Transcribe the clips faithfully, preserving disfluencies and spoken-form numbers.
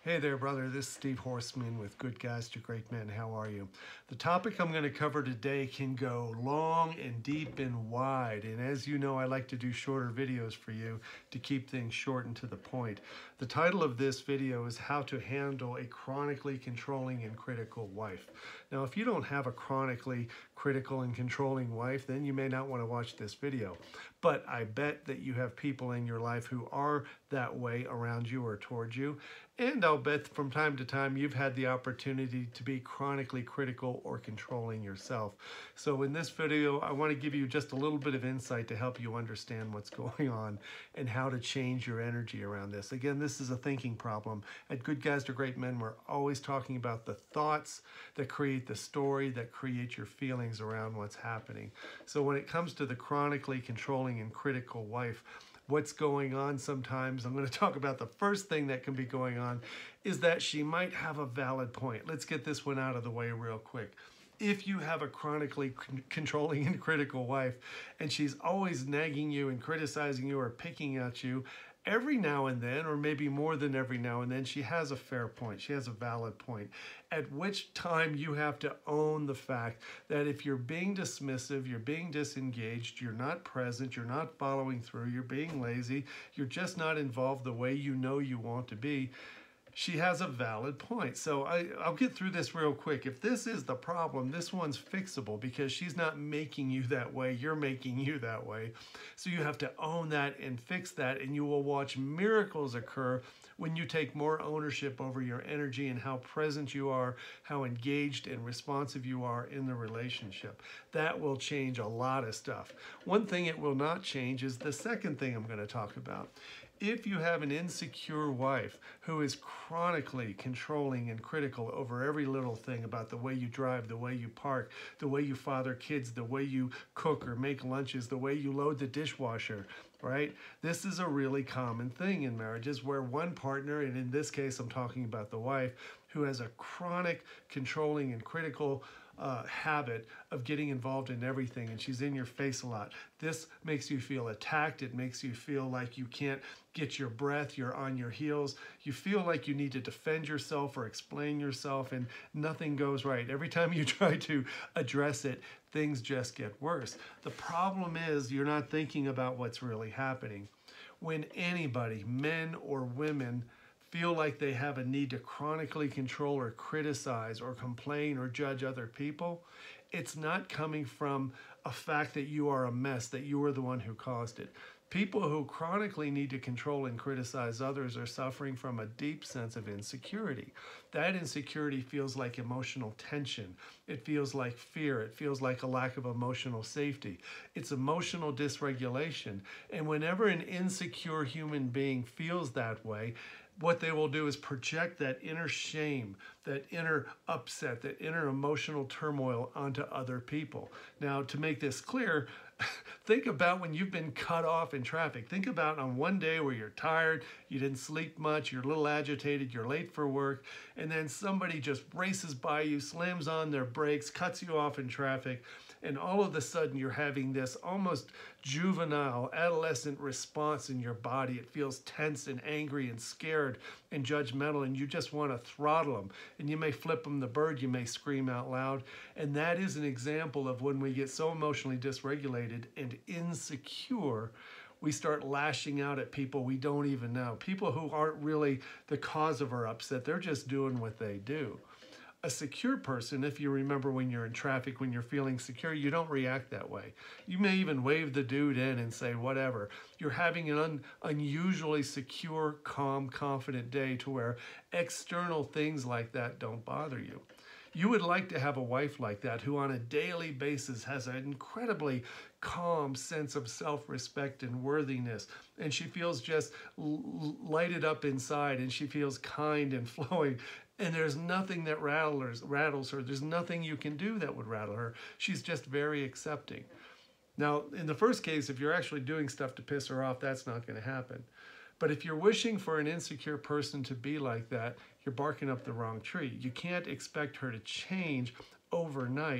Hey there, brother. This is Steve Horseman with Good Guys to Great Men. How are you? The topic I'm going to cover today can go long and deep and wide. And as you know, I like to do shorter videos for you to keep things short and to the point. The title of this video is How to Handle a Chronically Controlling and Critical Wife. Now, if you don't have a chronically critical and controlling wife, then you may not want to watch this video. But I bet that you have people in your life who are that way around you or towards you. And I'll bet from time to time you've had the opportunity to be chronically critical or controlling yourself. So in this video, I want to give you just a little bit of insight to help you understand what's going on and how to change your energy around this. Again, this is a thinking problem. At Good Guys to Great Men, we're always talking about the thoughts that create the story, that create your feelings around what's happening. So when it comes to the chronically controlling and critical wife, what's going on sometimes, I'm going to talk about the first thing that can be going on is that she might have a valid point. Let's get this one out of the way real quick. If you have a chronically controlling and critical wife and she's always nagging you and criticizing you or picking at you, every now and then, or maybe more than every now and then, she has a fair point. She has a valid point. At which time you have to own the fact that if you're being dismissive, you're being disengaged, you're not present, you're not following through, you're being lazy, you're just not involved the way you know you want to be, she has a valid point. So I, I'll get through this real quick. If this is the problem, this one's fixable because she's not making you that way. You're making you that way. So you have to own that and fix that, and you will watch miracles occur when you take more ownership over your energy and how present you are, how engaged and responsive you are in the relationship. That will change a lot of stuff. One thing it will not change is the second thing I'm going to talk about. If you have an insecure wife who is chronically controlling and critical over every little thing about the way you drive, the way you park, the way you father kids, the way you cook or make lunches, the way you load the dishwasher, right? This is a really common thing in marriages where one partner, and in this case I'm talking about the wife, who has a chronic controlling and critical Uh, habit of getting involved in everything, and she's in your face a lot. This makes you feel attacked. It makes you feel like you can't get your breath. You're on your heels. You feel like you need to defend yourself or explain yourself, and nothing goes right. Every time you try to address it, things just get worse. The problem is you're not thinking about what's really happening. When anybody, men or women, feel like they have a need to chronically control or criticize or complain or judge other people, it's not coming from a fact that you are a mess, that you were the one who caused it. People who chronically need to control and criticize others are suffering from a deep sense of insecurity. That insecurity feels like emotional tension. It feels like fear. It feels like a lack of emotional safety. It's emotional dysregulation. And whenever an insecure human being feels that way, what they will do is project that inner shame, that inner upset, that inner emotional turmoil onto other people. Now, to make this clear, think about when you've been cut off in traffic. Think about on one day where you're tired, you didn't sleep much, you're a little agitated, you're late for work, and then somebody just races by you, slams on their brakes, cuts you off in traffic, and all of a sudden you're having this almost juvenile, adolescent response in your body. It feels tense and angry and scared and judgmental, and you just want to throttle them. And you may flip them the bird, you may scream out loud. And that is an example of when we get so emotionally dysregulated and insecure, we start lashing out at people we don't even know. People who aren't really the cause of our upset, they're just doing what they do. A secure person, if you remember when you're in traffic, when you're feeling secure, you don't react that way. You may even wave the dude in and say whatever. You're having an un unusually secure, calm, confident day to where external things like that don't bother you. You would like to have a wife like that who on a daily basis has an incredibly calm sense of self-respect and worthiness, and she feels just lighted up inside, and she feels kind and flowing, and there's nothing that rattles, rattles her. There's nothing you can do that would rattle her. She's just very accepting. Now, in the first case, if you're actually doing stuff to piss her off, that's not going to happen. But if you're wishing for an insecure person to be like that, you're barking up the wrong tree. You can't expect her to change overnight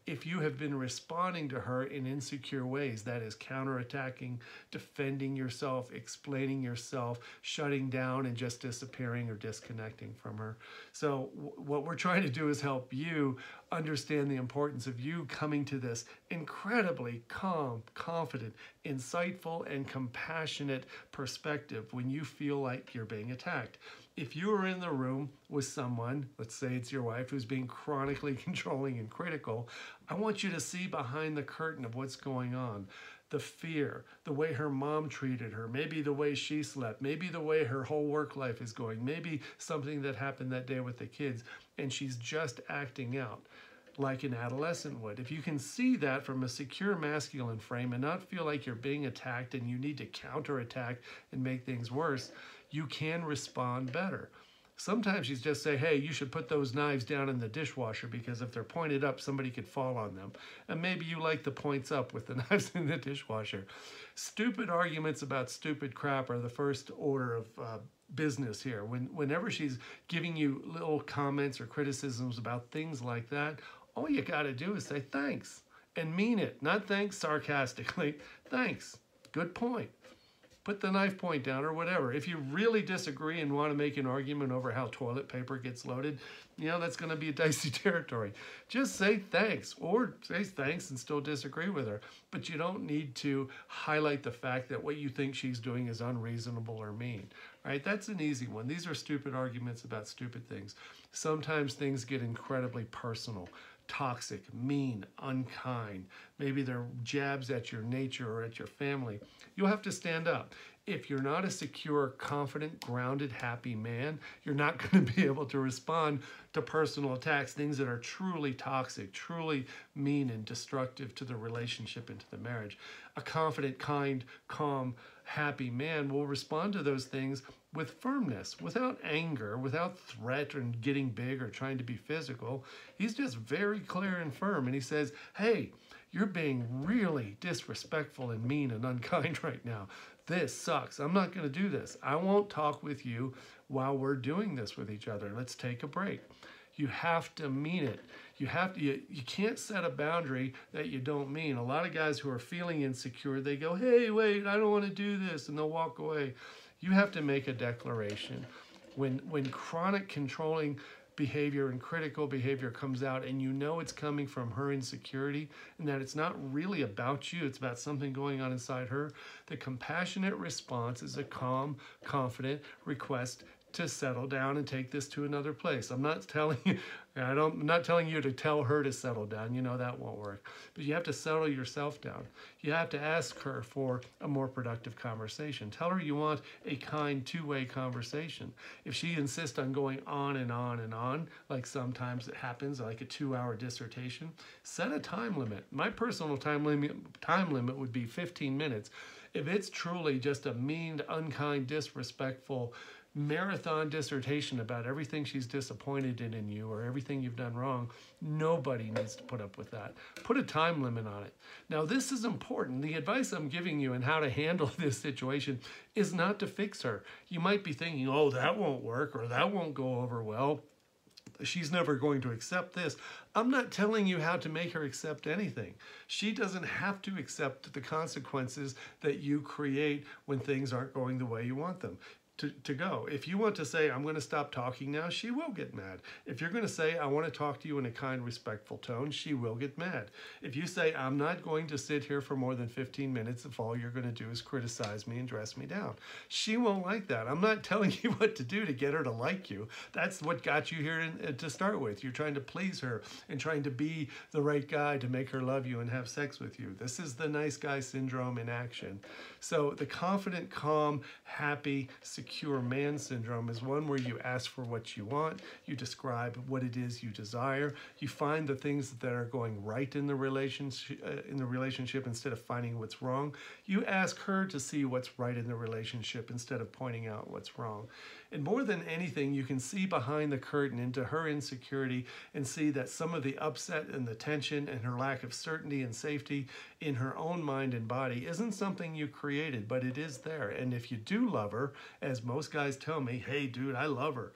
if you have been responding to her in insecure ways, that is counterattacking, defending yourself, explaining yourself, shutting down and just disappearing or disconnecting from her. So what we're trying to do is help you understand the importance of you coming to this incredibly calm, confident, insightful, and compassionate perspective when you feel like you're being attacked. If you are in the room with someone, let's say it's your wife, who's being chronically controlling and critical, I want you to see behind the curtain of what's going on. The fear, the way her mom treated her, maybe the way she slept, maybe the way her whole work life is going, maybe something that happened that day with the kids, and she's just acting out like an adolescent would. If you can see that from a secure masculine frame and not feel like you're being attacked and you need to counterattack and make things worse, you can respond better. Sometimes you just say, hey, you should put those knives down in the dishwasher because if they're pointed up, somebody could fall on them. And maybe you like the points up with the knives in the dishwasher. Stupid arguments about stupid crap are the first order of uh, business here. When, whenever she's giving you little comments or criticisms about things like that, all you got to do is say thanks and mean it. Not thanks sarcastically. Thanks. Good point. Put the knife point down or whatever. If you really disagree and want to make an argument over how toilet paper gets loaded, you know, that's going to be a dicey territory. Just say thanks or say thanks and still disagree with her. But you don't need to highlight the fact that what you think she's doing is unreasonable or mean. Right? That's an easy one. These are stupid arguments about stupid things. Sometimes things get incredibly personal. Toxic, mean, unkind. Maybe they're jabs at your nature or at your family. You'll have to stand up. If you're not a secure, confident, grounded, happy man, you're not going to be able to respond to personal attacks, things that are truly toxic, truly mean and destructive to the relationship and to the marriage. A confident, kind, calm, happy man will respond to those things with firmness, without anger, without threat and getting big or trying to be physical. He's just very clear and firm. And he says, hey, you're being really disrespectful and mean and unkind right now. This sucks. I'm not going to do this. I won't talk with you while we're doing this with each other. Let's take a break. You have to mean it. You have to, you, you can't set a boundary that you don't mean. A lot of guys who are feeling insecure, they go, hey, wait, I don't want to do this, and they'll walk away. You have to make a declaration. When, when chronic controlling behavior and critical behavior comes out and you know it's coming from her insecurity and that it's not really about you, it's about something going on inside her, the compassionate response is a calm, confident request to settle down and take this to another place. I'm not telling you, I don't, I'm not telling you to tell her to settle down. You know that won't work. But you have to settle yourself down. You have to ask her for a more productive conversation. Tell her you want a kind two-way conversation. If she insists on going on and on and on, like sometimes it happens, like a two-hour dissertation, set a time limit. My personal time limit, time limit would be fifteen minutes. If it's truly just a mean, unkind, disrespectful marathon dissertation about everything she's disappointed in in you or everything you've done wrong, nobody needs to put up with that. Put a time limit on it. Now, this is important. The advice I'm giving you and how to handle this situation is not to fix her. You might be thinking, oh, that won't work or that won't go over well. She's never going to accept this. I'm not telling you how to make her accept anything. She doesn't have to accept the consequences that you create when things aren't going the way you want them to, to go. If you want to say, I'm going to stop talking now, she will get mad. If you're going to say, I want to talk to you in a kind, respectful tone, she will get mad. If you say, I'm not going to sit here for more than fifteen minutes if all you're going to do is criticize me and dress me down, she won't like that. I'm not telling you what to do to get her to like you. That's what got you here in, to start with. You're trying to please her and trying to be the right guy to make her love you and have sex with you. This is the nice guy syndrome in action. So the confident, calm, happy, secure man syndrome is one where you ask for what you want, you describe what it is you desire, you find the things that are going right in the relationship, uh, in the relationship instead of finding what's wrong. You ask her to see what's right in the relationship instead of pointing out what's wrong. And more than anything, you can see behind the curtain into her insecurity and see that some of the upset and the tension and her lack of certainty and safety in her own mind and body isn't something you created, but it is there. And if you do love her, as most guys tell me, hey, dude, I love her.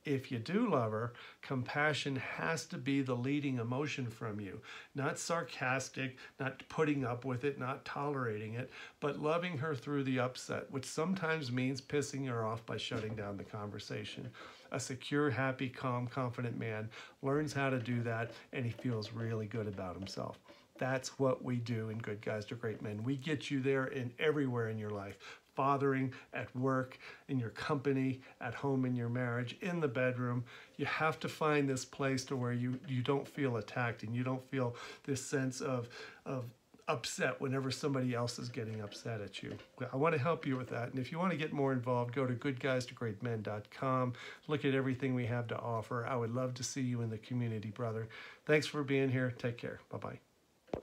If you do love her, compassion has to be the leading emotion from you. Not sarcastic, not putting up with it, not tolerating it, but loving her through the upset, which sometimes means pissing her off by shutting down the conversation. A secure, happy, calm, confident man learns how to do that, and he feels really good about himself. That's what we do in Good Guys to Great Men. We get you there in everywhere in your life. Fathering, at work, in your company, at home, in your marriage, in the bedroom. You have to find this place to where you, you don't feel attacked and you don't feel this sense of, of upset whenever somebody else is getting upset at you. I want to help you with that. And if you want to get more involved, go to good guys to great men dot com. Look at everything we have to offer. I would love to see you in the community, brother. Thanks for being here. Take care. Bye-bye.